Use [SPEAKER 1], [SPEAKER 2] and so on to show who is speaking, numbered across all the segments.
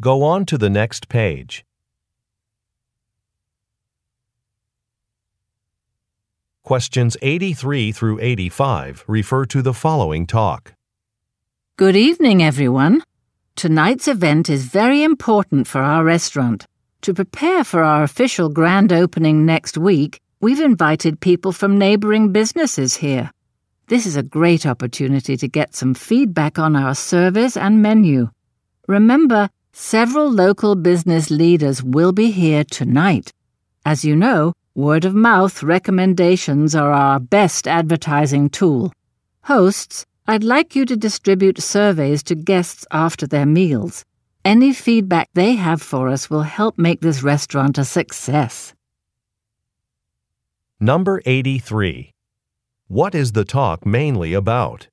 [SPEAKER 1] Go on to the next page. Questions 83 through 85 refer to the following talk.
[SPEAKER 2] Good evening, everyone. Tonight's event is very important for our restaurant. To prepare for our official grand opening next week, we've invited people from neighboring businesses here. This is a great opportunity to get some feedback on our service and menu. Remember, several local business leaders will be here tonight. As you know, word-of-mouth recommendations are our best advertising tool. Hosts, I'd like you to distribute surveys to guests after their meals. Any feedback they have for us will help make this restaurant a success.
[SPEAKER 1] Number 83. What is the talk mainly about?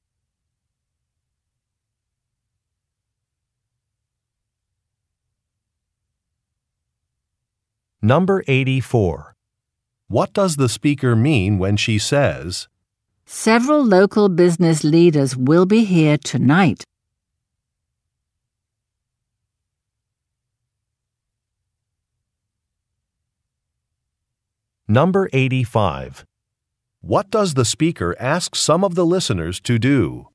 [SPEAKER 1] Number 84. What does the speaker mean when she says,
[SPEAKER 2] Several local business leaders will be here tonight.
[SPEAKER 1] Number 85. What does the speaker ask some of the listeners to do?